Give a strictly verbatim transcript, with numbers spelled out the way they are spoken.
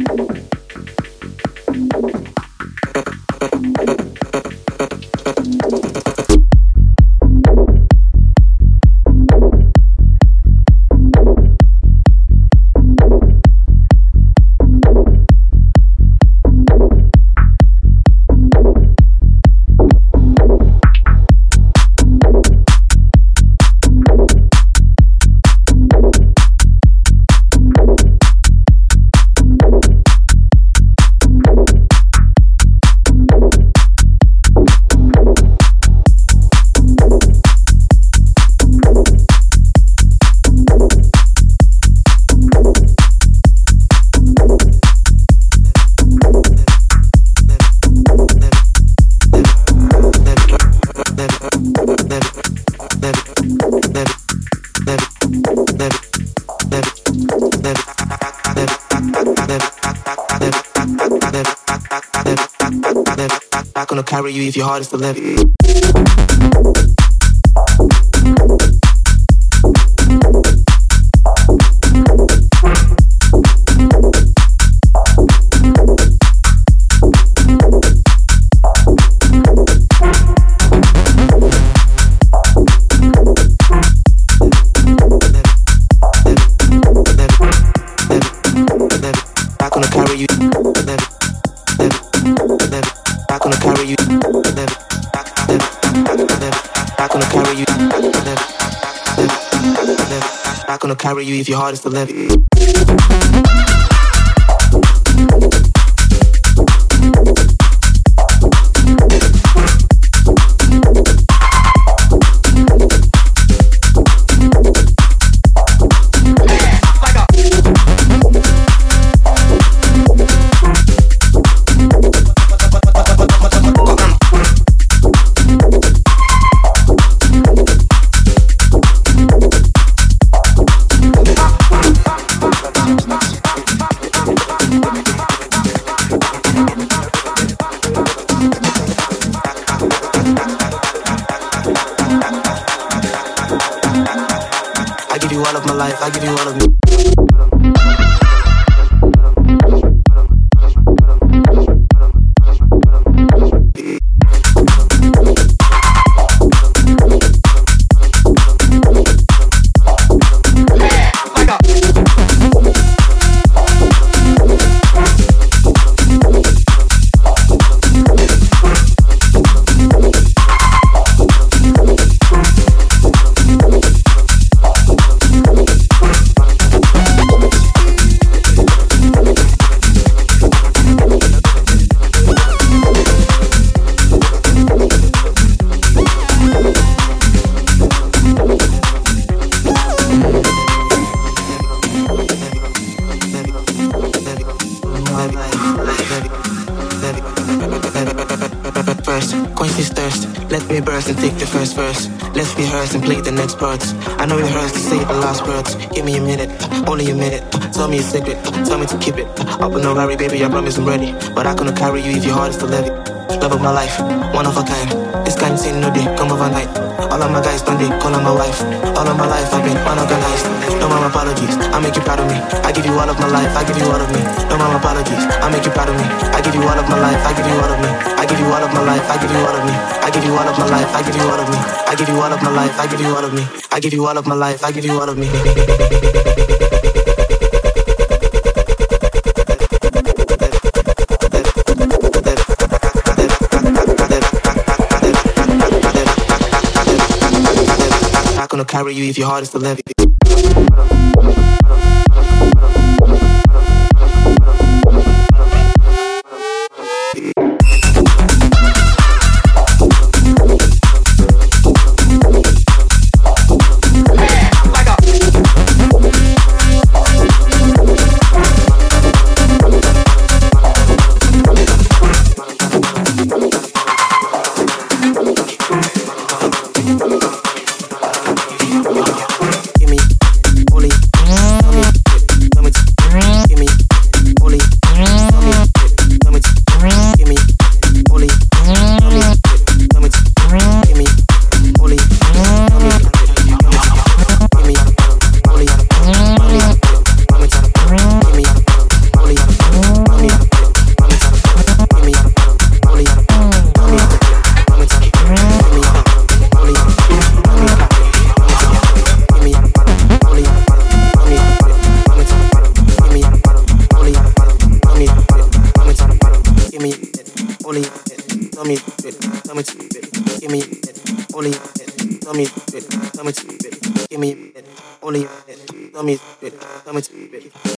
Carry you if your heart is still heavy. Carry you if your heart is still heavy. I give you all of me. And take the first verse. Let's rehearse and play the next parts. I know it hurts to say the last words. Give me a minute, only a minute. Tell me a secret, tell me to keep it. Up and no worry, baby, I promise I'm ready. But I couldn't carry you if your heart is still heavy. Love of my life, one of a kind. This kind seen no day, come overnight. All of my guys done they call on my wife. All of my life I've been unorganized. No more apologies, I make you proud of me. I give you all of my life, I give you all of me. No more apologies, I make you proud of me. I give you all of my life, I give you all of me. I give you all of my life, I give you all of me. I give you all of my life, I give you all of me. I give you all of my life, I give you all of me. I give you all of my life, I give you all of me. Carry you if your heart is still heavy. tell me a secret, tell me to keep it. Give me a minute, only a minute. Tell me a secret, tell me to keep it. Give me a minute, only a minute. Tell me a secret, tell me to keep it.